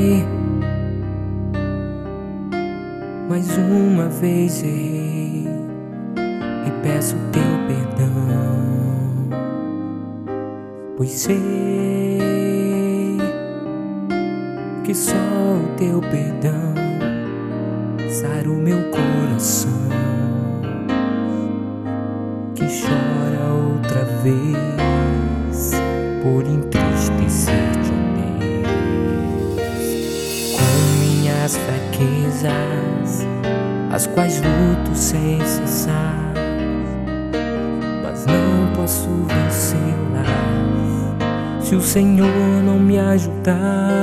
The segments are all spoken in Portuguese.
Pai, mais uma vez errei e peço teu perdão, pois sei que só o teu perdão sara o meu coração, que chora outra vez por entristecer-te, ó Deus. Com minhas fraquezas, as quais luto sem cessar, mas não posso vencê-las se o Senhor não me ajudar.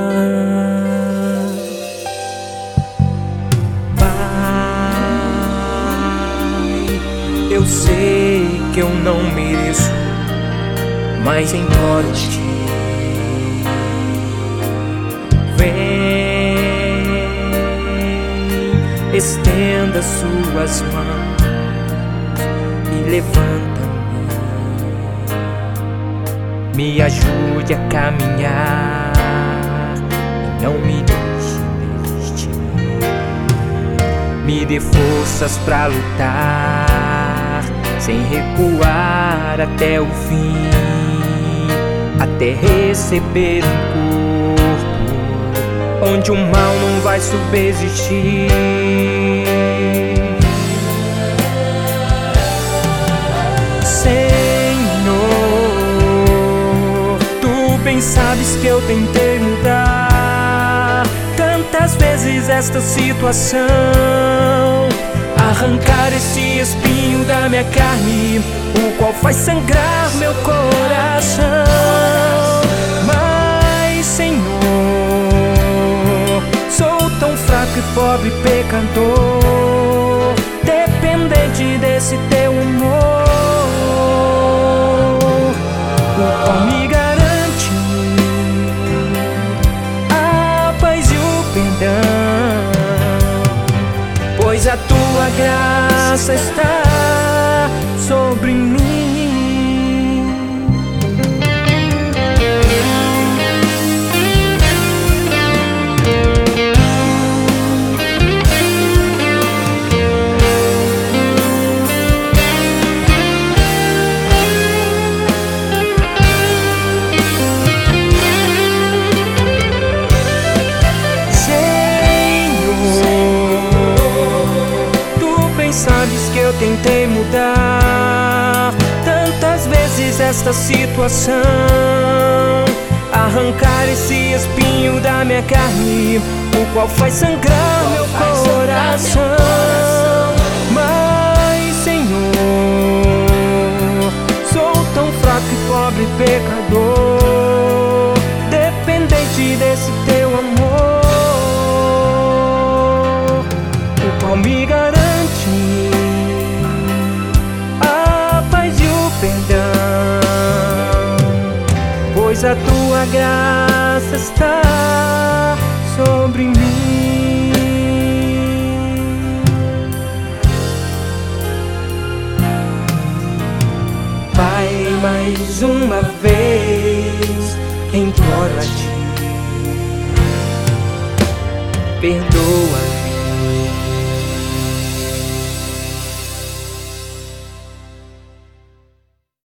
Pai, eu sei que eu não mereço, mas imploro a ti, vem, estenda suas mãos e levanta-me, me ajude a caminhar e não me deixe desistir, me dê forças pra lutar sem recuar até o fim, até receber um corpo onde o mal não vai subsistir. Senhor, tu bem sabes que eu tentei mudar tantas vezes esta situação, arrancar esse espinho da minha carne, o qual faz sangrar meu coração. Mas, Senhor, sou tão fraco e pobre pecador, dependente desse teu amor, o qual me garante a paz e o perdão, pois a tua graça está sobre mim. Sabes que eu tentei mudar tantas vezes esta situação, arrancar esse espinho da minha carne, o qual faz sangrar meu coração. Mas, Senhor, sou tão fraco e pobre pecador, dependente desse teu amor, o qual me garante a paz e o perdão, pois a tua graça está sobre mim. Pai, mais uma vez imploro a ti, perdoa-me,